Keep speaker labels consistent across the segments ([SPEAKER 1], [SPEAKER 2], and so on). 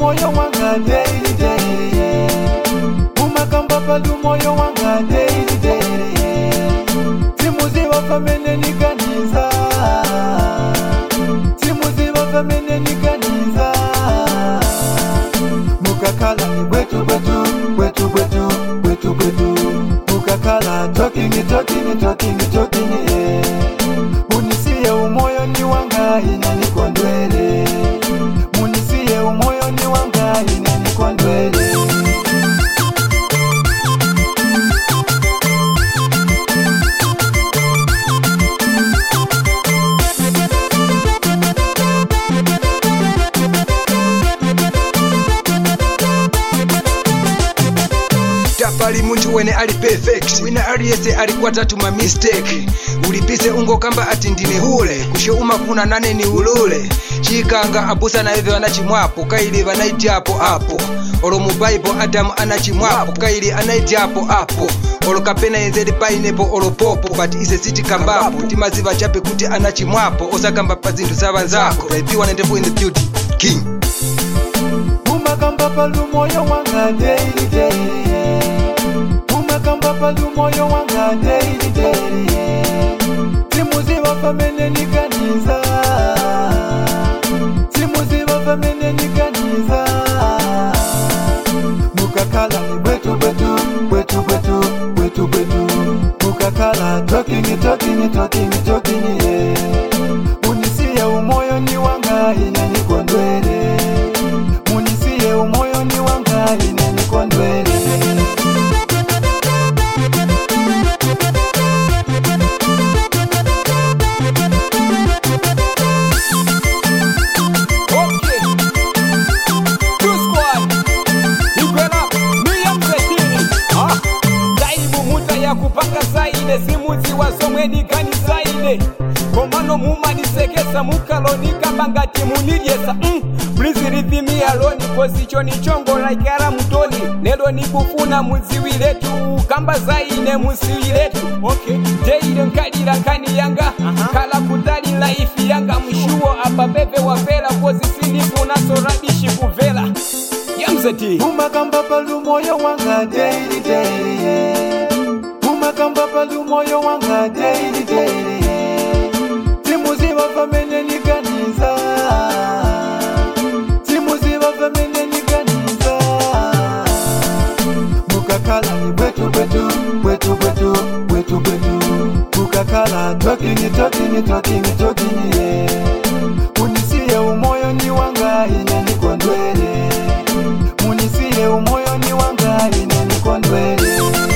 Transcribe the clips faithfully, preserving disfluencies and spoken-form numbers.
[SPEAKER 1] moyo wanga daily daily. Umakamba palu moyo wanga daily daily. Timuzi wafamene niganiza. Timuzi wafamene niganiza. Mukakala ni bwetu bwetu, bwetu bwetu, bwetu bwetu. Mukakala talking talking talking talking yeah. Unisiye umoyo ni wanga inani kondwele. Munisiye umoyo ni wanga inani kondwele.
[SPEAKER 2] Tapali muntu wene ali perfect. Wina ali yese alikuwa tatu ma mistake. Ulipise ungo kamba ati ndine hule. Kusho umakuna nane ni ulule. Chikanga abusa na hivyo anachimwapo. Kaili vanaijapo hapo. Olo mu Bible Adam anachimwapo. Kaili anaijapo hapo. Olo kapena enzeli pineapple olo popo. But ise city kambapo. Timaziva chape kuti anachimwapo. Osa kamba pazindu saba nzako. Raipiwa nendefu in the beauty king.
[SPEAKER 1] Umakamba palu moyo wanga daily daily. Umakamba palu moyo wanga daily daily. Timuzi wafamene niganiza. Timuzi wafamene niganiza. Mukakala ni bwetu bwetu, bwetu bwetu, bwetu bwetu. Mukakala talking talking talking talking yeah. Unisiye umoyo ni wanga inani kondwele. Munisiye umoyo ni wanga inani kondwele.
[SPEAKER 3] Kupanga saine simuzi wasomweni kanisaine komano muma nisekesa mukalonika bangati muniliesa mm. Please leave me alone position nichongo like ara mutoni nelo nikufuna muziwiletu kamba zaine musiwiletu okay jeile nkadira nkani yanga uh-huh. Kala kutali life yanga mshuo ababebe wafela kozi sindifuna sorabishi kuvela yamzeti
[SPEAKER 1] umakamba palu moyo wanga daily daily. Umakamba palu moyo wanga daily daily. Timuzi wafamene niganiza. Timuzi wafamene niganiza. Mukakala ni bwetu bwetu, bwetu bwetu, bwetu bwetu. Mukakala talking talking talking talking yeah. Unisiye umoyo ni wanga inani kondwele. Munisiye umoyo ni wanga inani kondwele.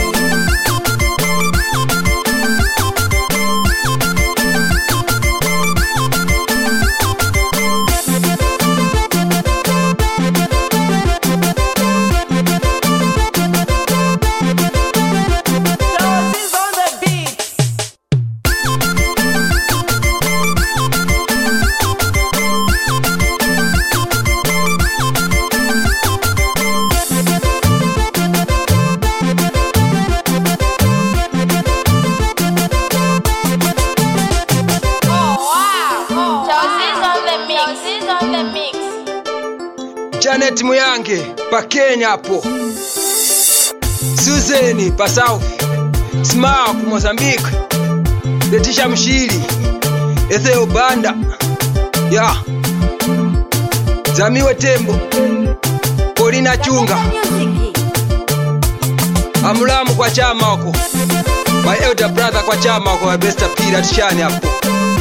[SPEAKER 2] Janet Muyange pa Kenya hapo. Suzeni pa South. Smart ku Mozambique. Letisha Mshiri. Etheo Banda. Ya. Yeah. Zamiwe Tembo. Polina Chunga. Amulamu kwa chama wako. My elder brother kwa chama wako wa Besta Pira Tishani hapo.